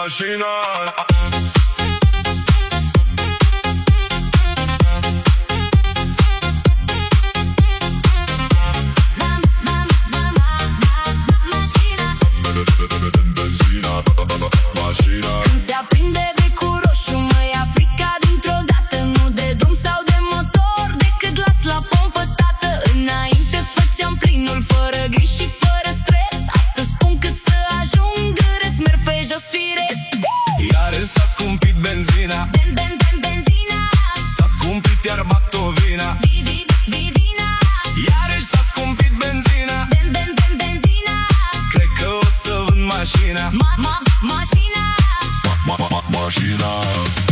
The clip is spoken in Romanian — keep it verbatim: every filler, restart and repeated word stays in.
mașina. Când se aprinde becul roșu, mă ia frica dintr-o dată. Nu de drum sau de motor, decât las la pompă, tată. Înainte făceam plinul fără griji și fără stres. Astăzi spun cât să ajung în rest, merg pe jos firesc. Iar s-a scumpit benzina, Ben, ben, ben, benzina. s-a scumpit iar bactovina. Vi, vi, vi, vina. Iarăși s-a scumpit benzina, Ben, ben, ben, benzina. cred că o să vând mașina. Ma, ma, mașina. Ma, ma, ma, mașina.